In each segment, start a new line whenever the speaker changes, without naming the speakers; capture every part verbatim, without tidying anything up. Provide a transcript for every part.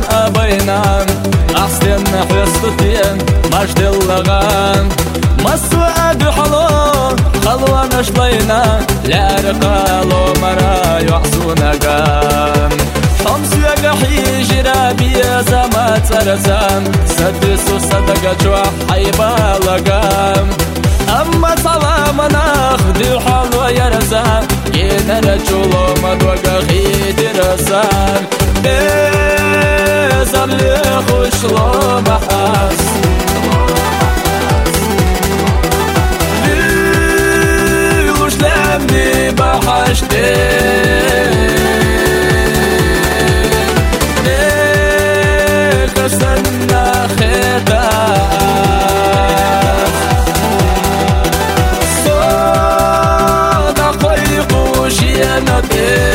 أبينا أحسن حستين مجد اللغان مسوى حلو خلوة نشلينا لا رقالو مرا يحسونا قام خمس يقحي جرابي زما ترزان سدس صدق جوح حيبا لقام أما سلامنا خدي حلو يرزان ينا رجلو مدوق خيد رزان إيه زرلي خوش لو محاس لي بحشتي ليك استنى ختاس صدق ويقوش يا نبي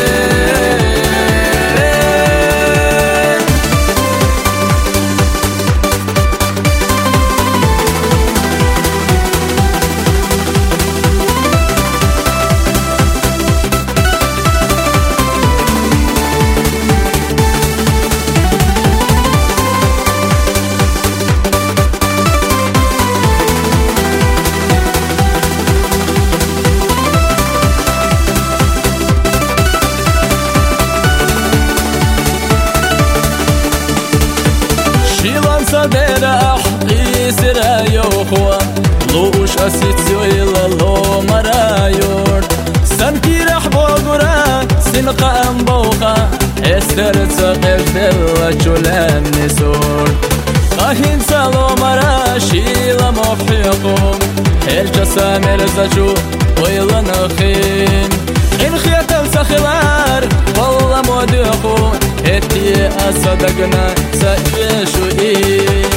صدر أحقي سرايوخوا لوش أسيتسيو إلا لو مرايور سنكي رحبو قرا سنقا أمبوخا استر تسقر دل جولان نسور قاهين سالو مرا شيلا مفحيقوم الجسا مرزجو ويلا نخين إن خياتم سخلار والله موديخو هتي أصدقنا سيشو إيه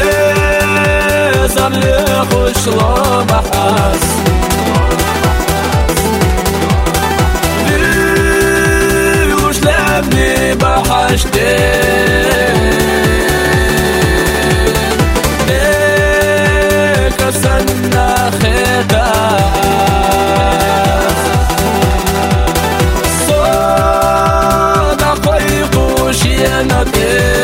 بيزر لي خوش لو بحاس ليوش لعبني بحشتي ليك استنى ختاس صدق ويقوش يا نبي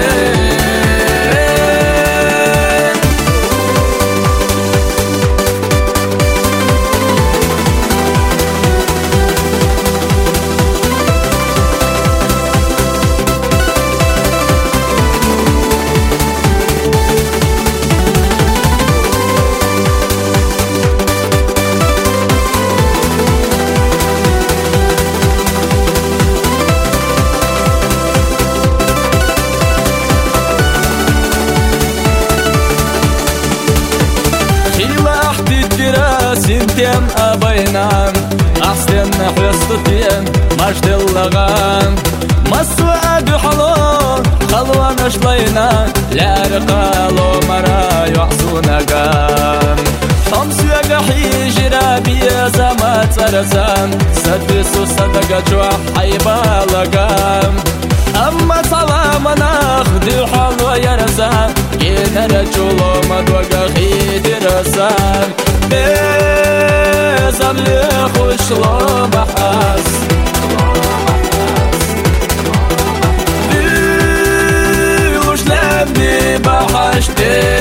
سنتين أبينا أحسن حستين مجد اللغان مسوى حلو خلوة نشلينا لا رقالو مرا يحسونا قام خمس يقحي جرابي زما ترزان سدس صدق جوح حيبا لقام أما سلامنا خدي حلو يرزان ينا رجلو مدوق خيد رزان بيزر لي خوش لو بحاس ليوش لعبني بحشتي